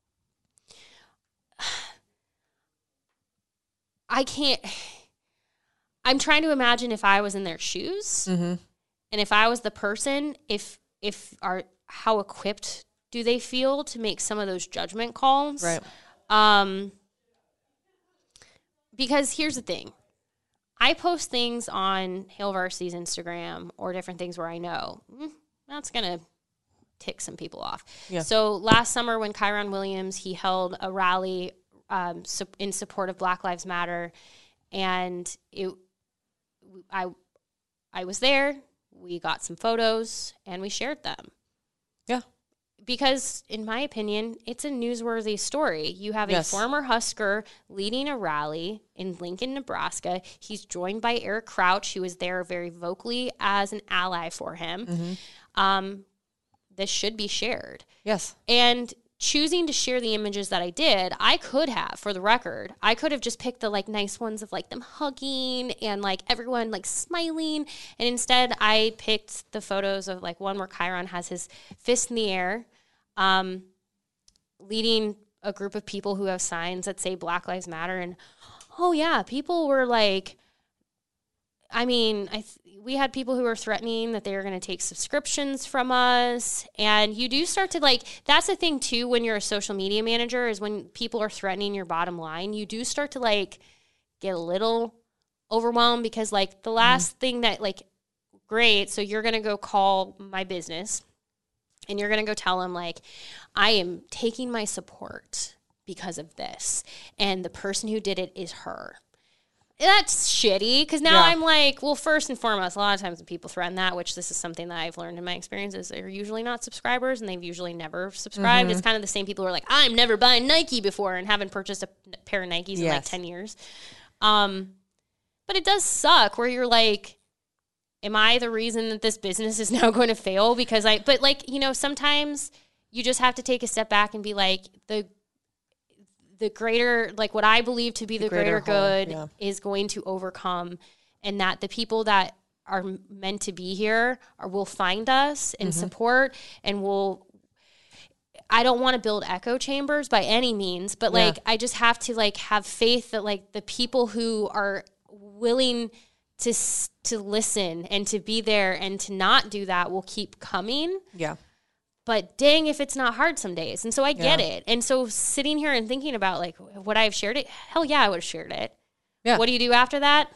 [SPEAKER 5] I'm trying to imagine if I was in their shoes and if I was the person, how equipped do they feel to make some of those judgment calls?
[SPEAKER 3] Right.
[SPEAKER 5] Because here's the thing. I post things on Hail Varsity's Instagram or different things where I know that's going to tick some people off. Yeah. So last summer when Kyron Williams, he held a rally in support of Black Lives Matter, and I was there. We got some photos and we shared them.
[SPEAKER 3] Yeah.
[SPEAKER 5] Because in my opinion, it's a newsworthy story. You have a former Husker leading a rally in Lincoln, Nebraska. He's joined by Eric Crouch, who was there very vocally as an ally for him. This should be shared.
[SPEAKER 3] Yes. And
[SPEAKER 5] choosing to share the images that I did, I could have, for the record, I could have just picked the like nice ones of like them hugging and like everyone like smiling. And instead I picked the photos of like one where Kyron has his fist in the air, leading a group of people who have signs that say Black Lives Matter. And people were like, we had people who were threatening that they were going to take subscriptions from us. And you do start to like, that's the thing too, when you're a social media manager, is when people are threatening your bottom line, you do start to like get a little overwhelmed, because like the last thing that like, great. So you're going to go call my business and you're going to go tell them like, I am taking my support because of this. And the person who did it is her. That's shitty, because now I'm like, well, first and foremost, a lot of times when people threaten that, which this is something that I've learned in my experiences, they're usually not subscribers, and they've usually never subscribed. It's kind of the same people who are like, I'm never buying Nike before and haven't purchased a pair of Nikes in like 10 years. But it does suck where you're like, am I the reason that this business is now going to fail? But like, sometimes you just have to take a step back and be like, the greater, like what I believe to be the greater
[SPEAKER 3] whole,
[SPEAKER 5] good is going to overcome, and that the people that are meant to be here will find us and support, and I don't want to build echo chambers by any means, but like, I just have to like have faith that like the people who are willing to listen and to be there and to not do that will keep coming.
[SPEAKER 3] Yeah.
[SPEAKER 5] But dang, if it's not hard some days. And so I get it. And so sitting here and thinking about like, would I have shared it? Hell yeah, I would have shared it.
[SPEAKER 3] Yeah.
[SPEAKER 5] What do you do after that?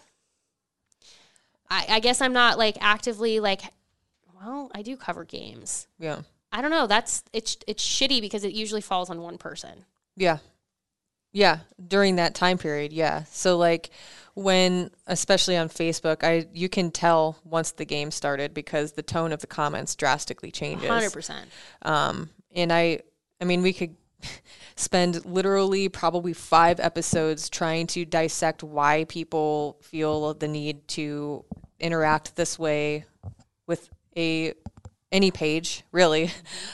[SPEAKER 5] I guess I'm not like actively like, well, I do cover games.
[SPEAKER 3] Yeah.
[SPEAKER 5] I don't know. It's shitty because it usually falls on one person.
[SPEAKER 3] Yeah. Yeah. During that time period. Yeah. So like when, especially on Facebook, you can tell once the game started because the tone of the comments drastically changes.
[SPEAKER 5] 100%.
[SPEAKER 3] And I mean, we could spend literally probably 5 episodes trying to dissect why people feel the need to interact this way with any page, really,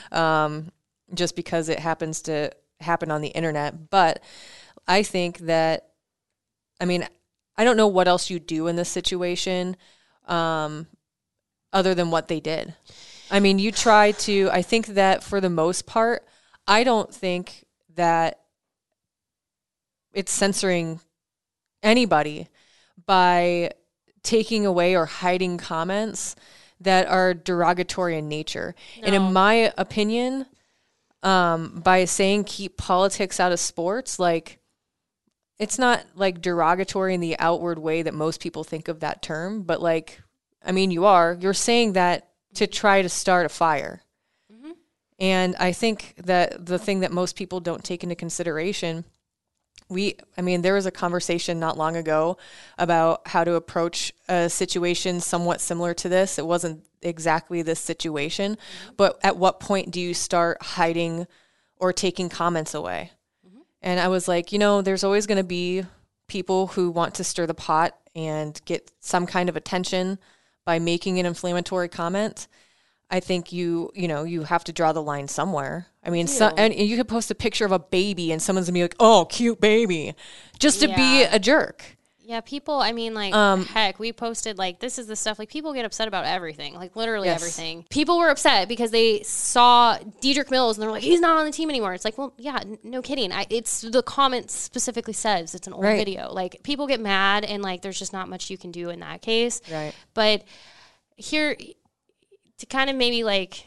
[SPEAKER 3] just because it happens to happen on the internet. But I think that, I mean, I don't know what else you do in this situation other than what they did. I mean, you try to, I think that for the most part, I don't think that it's censoring anybody by taking away or hiding comments that are derogatory in nature. No. And in my opinion, by saying keep politics out of sports, like, it's not like derogatory in the outward way that most people think of that term, but like, I mean, you're saying that to try to start a fire. Mm-hmm. And I think that the thing that most people don't take into consideration, there was a conversation not long ago about how to approach a situation somewhat similar to this. It wasn't exactly this situation, but at what point do you start hiding or taking comments away? And I was like, there's always going to be people who want to stir the pot and get some kind of attention by making an inflammatory comment. I think you have to draw the line somewhere. I mean, and you could post a picture of a baby and someone's gonna be like, "Oh, cute baby," just to be a jerk.
[SPEAKER 5] Yeah, people. I mean, like, heck, we posted like this is the stuff. Like, people get upset about everything, like literally everything. People were upset because they saw Dedrick Mills and they're like, "He's not on the team anymore." It's like, well, yeah, no kidding. It's the comment specifically says it's an old video. Like, people get mad and like, there's just not much you can do in that case.
[SPEAKER 3] Right.
[SPEAKER 5] But here, to kind of maybe like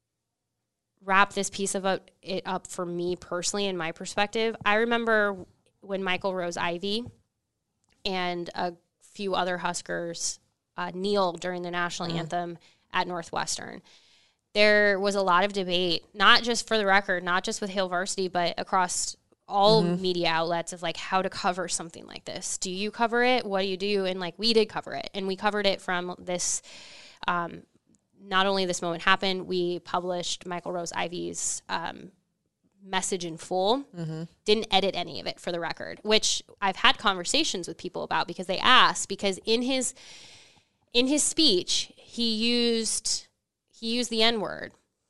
[SPEAKER 5] wrap this piece of it up for me personally in my perspective, I remember when Michael Rose-Ivey and a few other Huskers kneeled during the national anthem at Northwestern. There was a lot of debate, not just for the record, not just with Hail Varsity, but across all media outlets of like how to cover something like this. Do you cover it? What do you do? And like, we did cover it, and we covered it from this, not only this moment happened, we published Michael Rose-Ivey's message in full, didn't edit any of it for the record, which I've had conversations with people about because they asked, because in his speech, he used the N-word.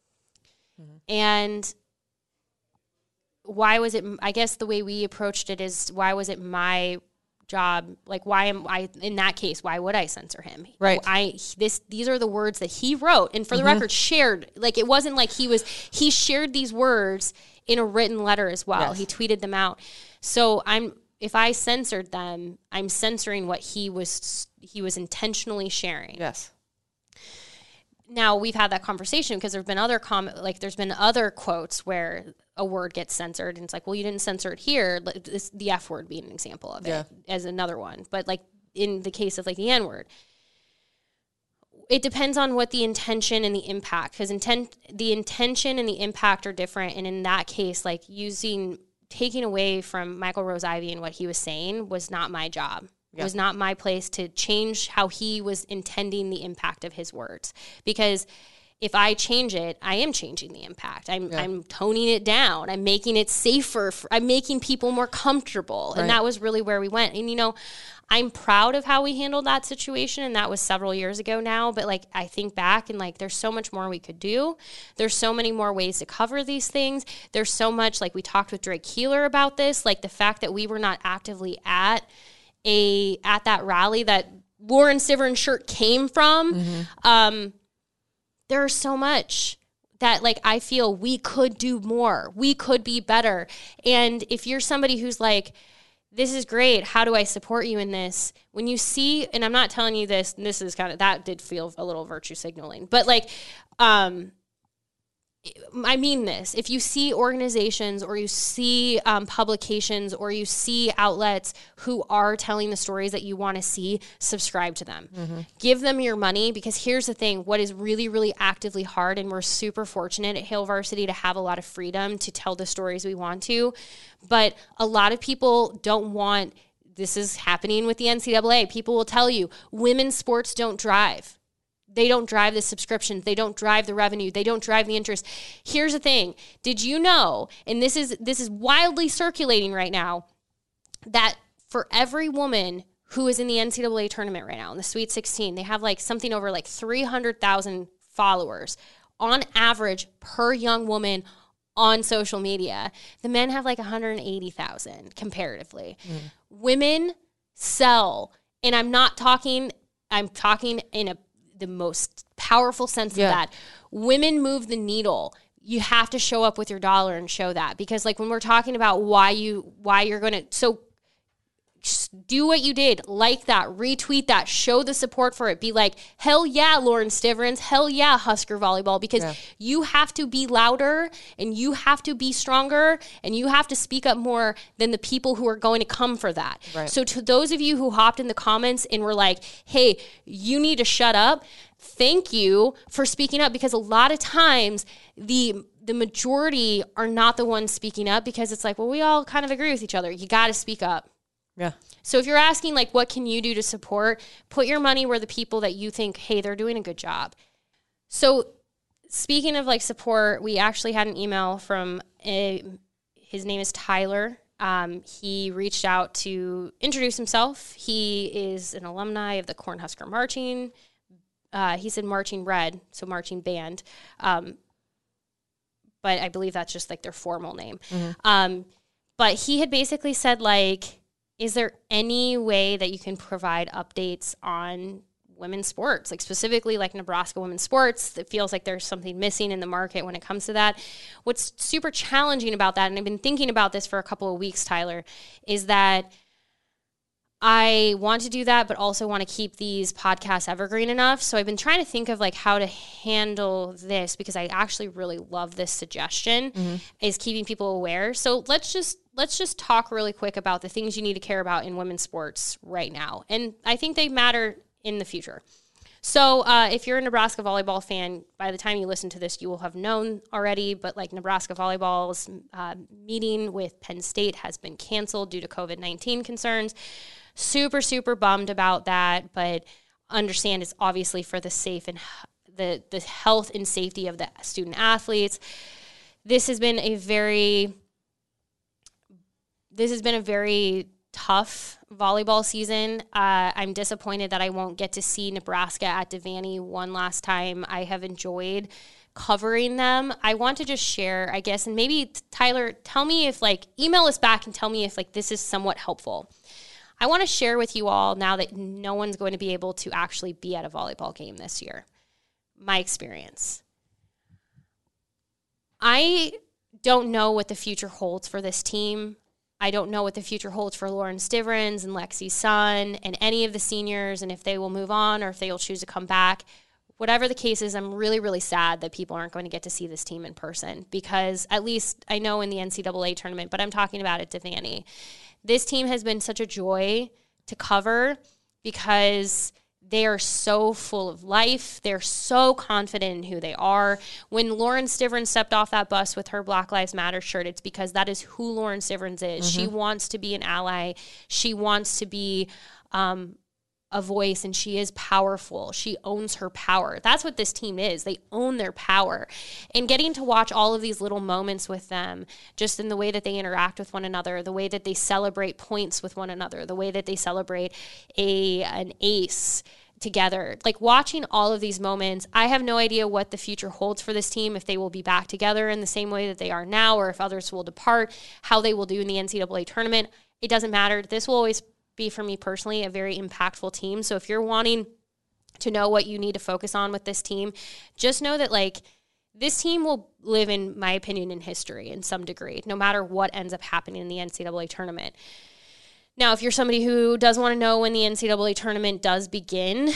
[SPEAKER 5] And why was it, I guess the way we approached it is, why was it my job? Like, why am I, in that case, why would I censor him?
[SPEAKER 3] Right.
[SPEAKER 5] These are the words that he wrote, and for the record, shared. Like, it wasn't like he shared these words in a written letter as well. Yes. He tweeted them out. So if I censored them, I'm censoring what he was intentionally sharing.
[SPEAKER 3] Yes.
[SPEAKER 5] Now, we've had that conversation because there's been other quotes where a word gets censored, and it's like, well, you didn't censor it here. The F word being an example of it as another one. But like in the case of like the N word, it depends on what the intention and the impact, because the intention and the impact are different. And in that case, like taking away from Michael Rose-Ivey and what he was saying was not my job. It was not my place to change how he was intending the impact of his words, because if I change it, I am changing the impact. I'm toning it down. I'm making it safer. I'm making people more comfortable. Right. And that was really where we went. And, you know, I'm proud of how we handled that situation. And that was several years ago now. But like, I think back and like, there's so much more we could do. There's so many more ways to cover these things. There's so much, like we talked with Drake Keeler about this, like the fact that we were not actively at that rally that Lauren Stiveren's shirt came from. Mm-hmm. There's so much that like I feel we could do more. We could be better. And if you're somebody who's like, this is great, how do I support you in this? When you see, and I'm not telling you this, and this is kind of, that did feel a little virtue signaling, but like, I mean this, if you see organizations or you see publications or you see outlets who are telling the stories that you want to see, subscribe to them. Mm-hmm. Give them your money, because here's the thing, what is really, really actively hard, and we're super fortunate at Hail Varsity to have a lot of freedom to tell the stories we want to, but a lot of people don't want, this is happening with the NCAA, people will tell you, women's sports don't drive. They don't drive the subscriptions. They don't drive the revenue. They don't drive the interest. Here's the thing. Did you know, and this is wildly circulating right now, that for every woman who is in the NCAA tournament right now, in the Sweet 16, they have like something over like 300,000 followers on average per young woman on social media. The men have like 180,000 comparatively. Women sell, and I'm talking in the most powerful sense of that. Women move the needle. You have to show up with your dollar and show that, because like when we're talking about why you're going to, so do what you did, like that, retweet that, show the support for it. Be like, hell yeah, Lauren Stivrins, hell yeah, Husker volleyball, because you have to be louder and you have to be stronger and you have to speak up more than the people who are going to come for that. Right. So to those of you who hopped in the comments and were like, hey, you need to shut up, thank you for speaking up, because a lot of times the majority are not the ones speaking up, because it's like, well, we all kind of agree with each other. You got to speak up. Yeah. So if you're asking, like, what can you do to support, put your money where the people that you think, hey, they're doing a good job. So speaking of, like, support, we actually had an email from, his name is Tyler. He reached out to introduce himself. He is an alumni of the Cornhusker Marching. He said Marching Red, so marching band. But I believe that's just, like, their formal name. Mm-hmm. But he had basically said, like, is there any way that you can provide updates on women's sports, like specifically like Nebraska women's sports? It feels like there's something missing in the market when it comes to that. What's super challenging about that, and I've been thinking about this for a couple of weeks, Tyler, is that I want to do that, but also want to keep these podcasts evergreen enough. So I've been trying to think of like how to handle this, because I actually really love this suggestion, is keeping people aware. So let's just talk really quick about the things you need to care about in women's sports right now. And I think they matter in the future. So if you're a Nebraska volleyball fan, by the time you listen to this, you will have known already, but like Nebraska volleyball's meeting with Penn State has been canceled due to COVID-19 concerns. Super, super bummed about that, but understand it's obviously for the safe and the health and safety of the student athletes. This has been a very tough volleyball season. I'm disappointed that I won't get to see Nebraska at Devaney one last time. I have enjoyed covering them. I want to just share, I guess, and maybe Tyler, tell me if like, email us back and tell me if like this is somewhat helpful. I want to share with you all, now that no one's going to be able to actually be at a volleyball game this year, my experience. I don't know what the future holds for this team. I don't know what the future holds for Lauren Stivrins and Lexi Sun and any of the seniors, and if they will move on or if they will choose to come back. Whatever the case is, I'm really, really sad that people aren't going to get to see this team in person, because at least I know in the NCAA tournament, but I'm talking about at Devaney. This team has been such a joy to cover, because they are so full of life. They're so confident in who they are. When Lauren Stivrins stepped off that bus with her Black Lives Matter shirt, it's because that is who Lauren Stivrins is. Mm-hmm. She wants to be an ally. She wants to be a a voice and she is powerful. She owns her power. That's what this team is. They own their power. And getting to watch all of these little moments with them, just in the way that they interact with one another, the way that they celebrate points with one another, the way that they celebrate an ace together, like watching all of these moments. I have no idea what the future holds for this team, if they will be back together in the same way that they are now, or if others will depart, how they will do in the NCAA tournament. It doesn't matter. This will always be, for me personally, a very impactful team. So if you're wanting to know what you need to focus on with this team, just know that like this team will live, in my opinion, in history in some degree, no matter what ends up happening in the NCAA tournament. Now, if you're somebody who does want to know when the NCAA tournament does begin,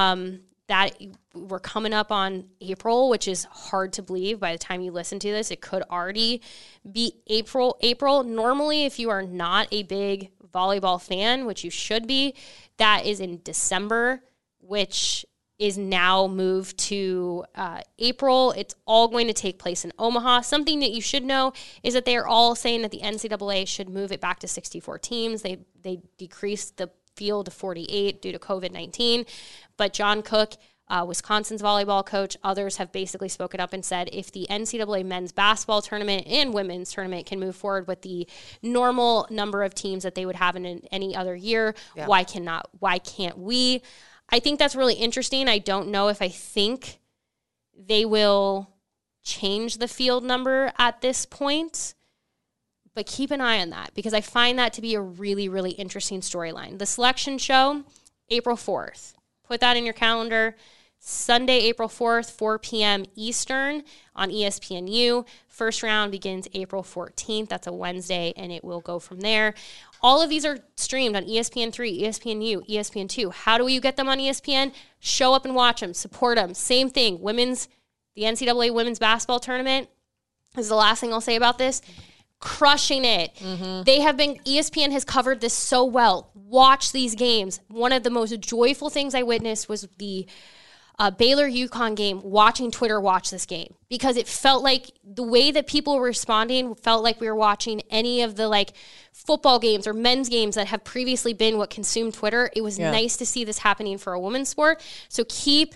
[SPEAKER 5] that we're coming up on April, which is hard to believe. By the time you listen to this, it could already be April. Normally, if you are not a big volleyball fan, which you should be, that is in December, which is now moved to April. It's all going to take place in Omaha. Something that you should know is that they are all saying that the NCAA should move it back to 64 teams. They decreased the field to 48 due to COVID-19. But John Cook, Wisconsin's volleyball coach, others have basically spoken up and said if the NCAA men's basketball tournament and women's tournament can move forward with the normal number of teams that they would have in any other year, why can't we? I think that's really interesting. I don't know if I think they will change the field number at this point, but keep an eye on that because I find that to be a really, really interesting storyline. The selection show, April 4th. Put that in your calendar. Sunday, April 4th, 4 p.m. Eastern on ESPNU. First round begins April 14th. That's a Wednesday, and it will go from there. All of these are streamed on ESPN3, ESPNU, ESPN2. How do you get them on ESPN? Show up and watch them. Support them. Same thing. The NCAA women's basketball tournament is the last thing I'll say about this. Crushing it. Mm-hmm. ESPN has covered this so well. Watch these games. One of the most joyful things I witnessed was the Baylor-UConn game, watching Twitter watch this game, because it felt like the way that people were responding felt like we were watching any of the like football games or men's games that have previously been what consumed Twitter. It was nice to see this happening for a women's sport. So keep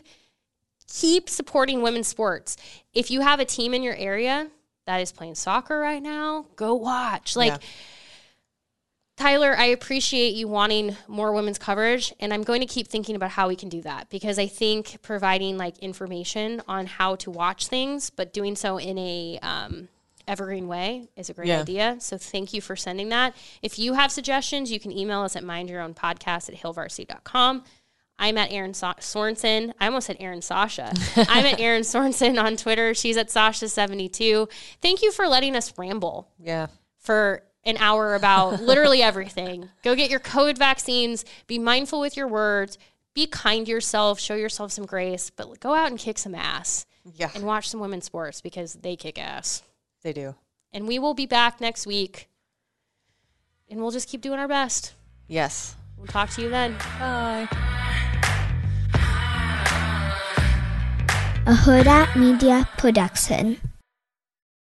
[SPEAKER 5] supporting women's sports. If you have a team in your area that is playing soccer right now, go watch. Tyler, I appreciate you wanting more women's coverage, and I'm going to keep thinking about how we can do that, because I think providing like information on how to watch things, but doing so in a evergreen way is a great idea. So thank you for sending that. If you have suggestions, you can email us at mindyourownpodcast@hailvarsity.com. I'm at Erin Sorensen. I almost said Erin Sasha. I'm at Erin Sorensen on Twitter. She's at Sasha72. Thank you for letting us ramble.
[SPEAKER 3] Yeah.
[SPEAKER 5] For an hour about literally everything. Go get your COVID vaccines. Be mindful with your words. Be kind to yourself. Show yourself some grace. But go out and kick some ass.
[SPEAKER 3] Yeah.
[SPEAKER 5] And watch some women's sports because they kick ass.
[SPEAKER 3] They do.
[SPEAKER 5] And we will be back next week. And we'll just keep doing our best.
[SPEAKER 3] Yes.
[SPEAKER 5] We'll talk to you then.
[SPEAKER 3] Bye.
[SPEAKER 6] A Huda Media Production.